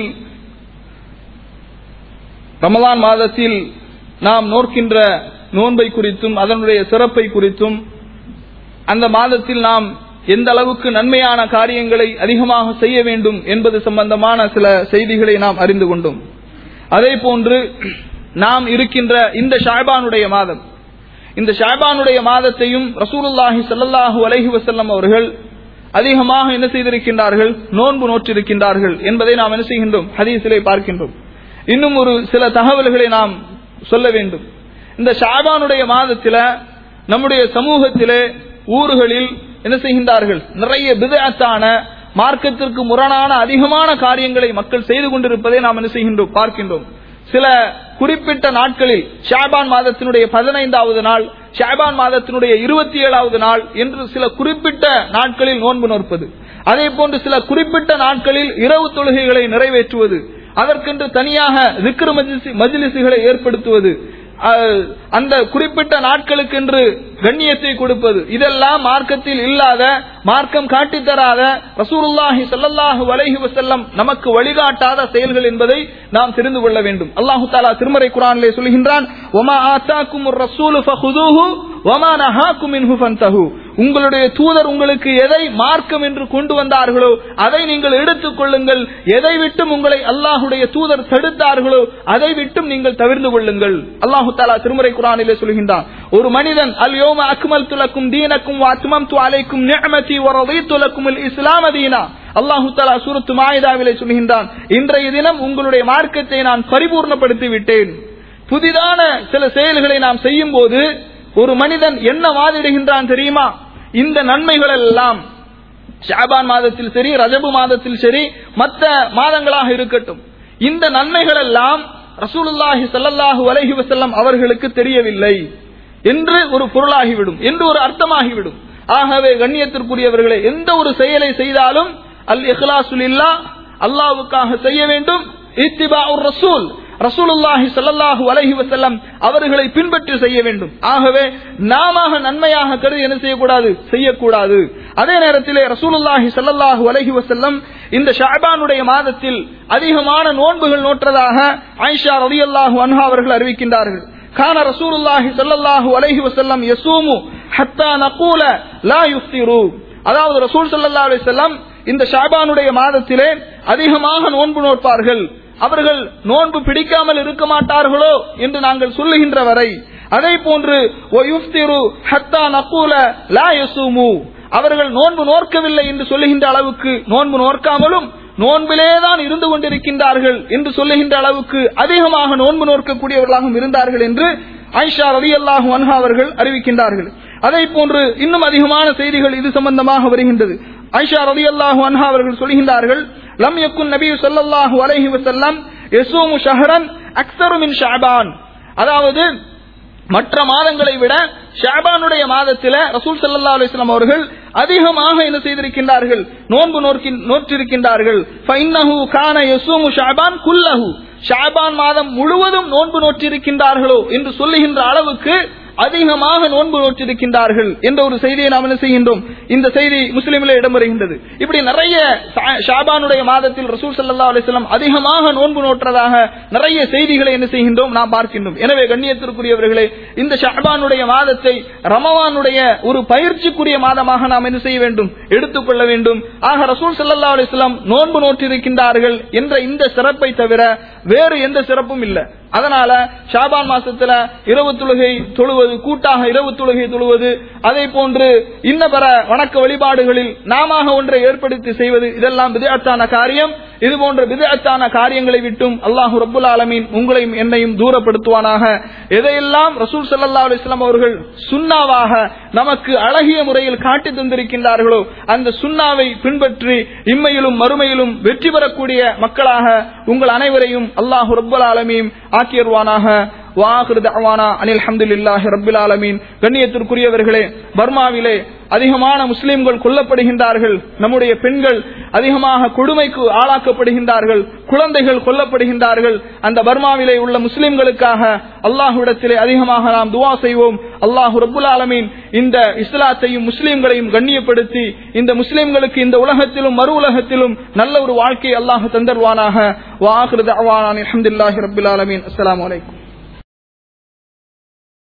ரமலான் மாதத்தில் நாம் நோக்கின்ற நோன்பை குறித்தும் அதனுடைய சிறப்பை குறித்தும் அந்த மாதத்தில் நாம் எந்த அளவுக்கு நன்மையான காரியங்களை அதிகமாக செய்ய வேண்டும் என்பது சம்பந்தமான சில செய்திகளை நாம் அறிந்து கொண்டோம். அதே போன்று நாம் இருக்கின்ற இந்த ஷஅபானுடைய மாதம், இந்த ஷஅபானுடைய மாதத்தையும் ரசூலுல்லாஹி ஸல்லல்லாஹு அலைஹி வஸல்லம் அவர்கள் அதிகமாக என்ன செய்திருக்கின்றார்கள், நோன்பு நோற்றிருக்கின்றார்கள் என்பதை நாம் என்ன செய்கின்றோம், ஹதீஸிலே பார்க்கின்றோம். இன்னும் ஒரு சில தகவல்களை நாம் சொல்ல வேண்டும். இந்த ஷஅபானுடைய மாதத்தில நம்முடைய சமூகத்திலே ஊர்களில் என்ன செய்கின்றார்கள், நிறைய பித்அத்தான மார்க்கத்திற்கு முரணான அதிகமான காரியங்களை மக்கள் செய்து கொண்டிருப்பதை நாம் என்ன செய்கின்றோம், பார்க்கின்றோம். சில குறிப்பிட்ட நாட்களில் ஷஅபான் மாதத்தினுடைய பதினைந்தாவது நாள், ஷஅபான் மாதத்தினுடைய இருபத்தி ஏழாவது நாள் என்று சில குறிப்பிட்ட நாட்களில் நோன்பு நோற்பது, அதே போன்று சில குறிப்பிட்ட நாட்களில் இரவு தொழுகைகளை நிறைவேற்றுவது, அதற்கென்று தனியாக திக்ர் மஜ்லிஸ்களை ஏற்படுத்துவது, அந்த குறிப்பிட்ட நாட்களுக்கென்று கண்ணியத்தை கொடுப்பது, இதெல்லாம் மார்க்கத்தில் இல்லாத, மார்க்கம் காட்டித்தராத, ரசூலுல்லாஹி ஸல்லல்லாஹு அலைஹி வஸல்லம் நமக்கு வழிகாட்டாத செயல்கள் என்பதை நாம் தெரிந்து கொள்ள வேண்டும். அல்லாஹு தஆலா திருமறை குர்ஆனிலே சொல்கின்றான், வமா ஆதாகுமுர் ரசூலு ஃபகுதூஹு வமா நஹாகும் மின்ஹு ஃபன்தஹு, உங்களுடைய தூதர் உங்களுக்கு எதை மார்க்கம் என்று கொண்டு வந்தார்களோ அதை நீங்கள் எடுத்துக் கொள்ளுங்கள், எதை விட்டும் உங்களை அல்லாஹுடைய தூதர் தடுத்தார்களோ அதை விட்டும் நீங்கள் தவிர்த்து கொள்ளுங்கள். அல்லாஹு தஆலா திருமறை குர்ஆனிலே சொல்கின்றான், ஒரு மனிதன் அல் யௌம அக்மல்து லக்கும் தீனக்கும் வ அத்மம்து அலைக்கும் நிஅமதி வ ரதீது லக்குமுல் இஸ்லாம தீனா. அல்லாஹு தஆலா சூரத்து மாயிதாவிலே சொல்கின்றான், இன்றைய தினம் உங்களுடைய மார்க்கத்தை நான் பரிபூர்ணப்படுத்தி விட்டேன். புதிதான சில செயல்களை நாம் செய்யும் போது ஒரு மனிதன் என்ன வாதிடுகின்றான் தெரியுமா, இந்த நன்மைகள் எல்லாம் ஷஅபான் மாதத்தில் சரி, ரஜபு மாதத்தில் சரி, மற்ற மாதங்களாக இருக்கட்டும், இந்த நன்மைகள் எல்லாம் ரசூலுல்லாஹி ஸல்லல்லாஹு அலைஹி வஸல்லம் அவர்களுக்கு தெரியவில்லை என்று ஒரு பொருளாகிவிடும், என்று ஒரு அர்த்தமாகிவிடும். ஆகவே கண்ணியத்திற்குரியவர்களே, எந்த ஒரு செயலை செய்தாலும் அல் இஹ்லாசு லில்லாஹ், அல்லாஹ்வுக்காக செய்ய வேண்டும். இத்திபாஉர் ரசூல், ரசூலுல்லாஹி ஸல்லல்லாஹு அலைஹி வஸல்லம் அவர்களை பின்பற்றி செய்ய வேண்டும். ஆகவே நாம நன்மையாக கருதி என்ன செய்யக்கூடாது, செய்யக்கூடாது. அதே நேரத்திலே ரசூலுல்லாஹி ஸல்லல்லாஹு அலைஹி வஸல்லம் இந்த ஷஅபானுடைய மாதத்தில் அதிகமான நோன்புகள் நோற்றதாக ஆயிஷா ரலியல்லாஹு அன்ஹா அவர்கள் அறிவிக்கின்றார்கள். கான ரசூலுல்லாஹி ஸல்லல்லாஹு அலைஹி வஸல்லம் யஸூமு ஹத்தா நகூல லா யுஃப்திரு, அதாவது ரசூல் ஸல்லல்லாஹு அலைஹி வஸல்லம் இந்த ஷஅபானுடைய மாதத்திலே அதிகமாக நோன்பு நோட்பார்கள். அவர்கள் நோன்பு பிடிக்காமல் இருக்க மாட்டார்களோ என்று நாங்கள் சொல்லுகின்ற வரை, அதே போன்று அவர்கள் நோன்பு நோக்கவில்லை என்று சொல்லுகின்ற அளவுக்கு நோன்பு நோக்காமலும் நோன்பிலேதான் இருந்து கொண்டிருக்கின்றார்கள் என்று சொல்லுகின்ற அளவுக்கு அதிகமாக நோன்பு நோக்கக்கூடியவர்களாகவும் இருந்தார்கள் என்று ஆயிஷா ரலியல்லாஹு அன்ஹா அவர்கள் அறிவிக்கின்றார்கள். அதை போன்று இன்னும் அதிகமான செய்திகள் இது சம்பந்தமாக வருகின்றது. ஆயிஷா ரலியல்லாஹு அன்ஹா அவர்கள் சொல்கின்றார்கள், லம் யக்குன் நபி ஸல்லல்லாஹு அலைஹி வஸல்லம் யஸூமு ஷஹரன் அக்ஸரு மின் ஷஅபான். அதாவது மற்ற மாதங்களை விட ஷஅபானுடைய மாதத்தில ரசூல் ஸல்லல்லாஹு அலைஹி வஸல்லம் அவர்கள் அதிகமாக என்ன செய்திருக்கின்றார்கள், நோன்பு நோற்றிருக்கின்றார்கள். ஃபஇன்னஹு கான யஸூமு ஷஅபான் குல்லஹு. ஷஅபான் மாதம் முழுவதும் நோன்பு நோற்றிருக்கின்றார்களோ என்று சொல்லுகின்ற அளவுக்கு அதிகமாக நோன்பு நோற்றிருக்கின்றார்கள் என்ற ஒரு செய்தியை நாம் என்ன செய்கின்றோம், இந்த செய்தி முஸ்லிமிலே இடம்பெறுகின்றது. இப்படி நிறைய ஷாபானுடைய மாதத்தில் ரசூல் ஸல்லல்லாஹு அலைஹி வஸல்லம் அதிகமாக நோன்பு நோற்றதாக நிறைய செய்திகளை என்ன செய்கின்றோம், நாம் பார்க்கின்றோம். எனவே கண்ணியத்திற்குரியவர்களே, இந்த ஷாபானுடைய மாதத்தை ரமவானுடைய ஒரு பயிற்சிக்குரிய மாதமாக நாம் என்ன செய்ய வேண்டும், எடுத்துக்கொள்ள வேண்டும். ஆக ரசூல் ஸல்லல்லாஹு அலைஹி வஸல்லம் நோன்பு நோற்றிருக்கின்றார்கள் என்ற இந்த சிறப்பை தவிர வேறு எந்த சிறப்பும் இல்லை. அதனால ஷாபான் மாசத்துல இரவு தொழுகை தொழுவது, கூட்டாக இரவு தொழுகை தொழுவது, அதை போன்று இன்ன பிற வணக்க வழிபாடுகளில் நாம ஒன்றை ஏற்படுத்தி செய்வது, இதெல்லாம் பித்அத்தான காரியம். இது போன்ற பித்அத்தான காரியங்களை விட்டும் அல்லாஹ் ரப்புல் ஆலமீன் உங்களையும் என்னையும் தூரப்படுத்துவானாக. எதையெல்லாம் ரசூல் ஸல்லல்லாஹு அலைஹி வஸல்லம் அவர்கள் சுன்னாவாக நமக்கு அழகிய முறையில் காட்டி தந்திருக்கின்றார்களோ அந்த சுன்னாவை பின்பற்றி இம்மையிலும் மறுமையிலும் வெற்றி பெறக்கூடிய மக்களாக உங்கள் அனைவரையும் அல்லாஹ் ரப்புல் ஆலமீன் ஆக்கியர்வானாக. வாஹிரு தஅவானா அனில் ஹம்துலில்லாஹி ரப்பில் ஆலமீன். கண்ணியத்திற்குரியவர்களே, பர்மாவிலே அதிகமான முஸ்லிம்கள் கொல்லப்படுகின்றார்கள். நம்முடைய பெண்கள் அதிகமாக கொடுமைக்கு ஆளாக்கப்படுகின்றார்கள். குழந்தைகள் கொல்லப்படுகின்றார்கள். அந்த பர்மாவிலே உள்ள முஸ்லிம்களுக்காக அல்லாஹ்விடத்திலே அதிகமாக நாம் துஆ செய்வோம். அல்லாஹ் ரப்புல் ஆலமீன் இந்த இஸ்லாத்தையும் முஸ்லிம்களையும் கண்ணியப்படுத்தி இந்த முஸ்லிம்களுக்கு இந்த உலகத்திலும் மறு உலகத்திலும் நல்ல ஒரு வாழ்க்கை அல்லாஹ் தந்தருவானாக. வாஹிரு தஅவானா அனில் ஹம்துலில்லாஹி ரப்பில் ஆலமீன். அஸ்ஸலாமு அலைக்கும்.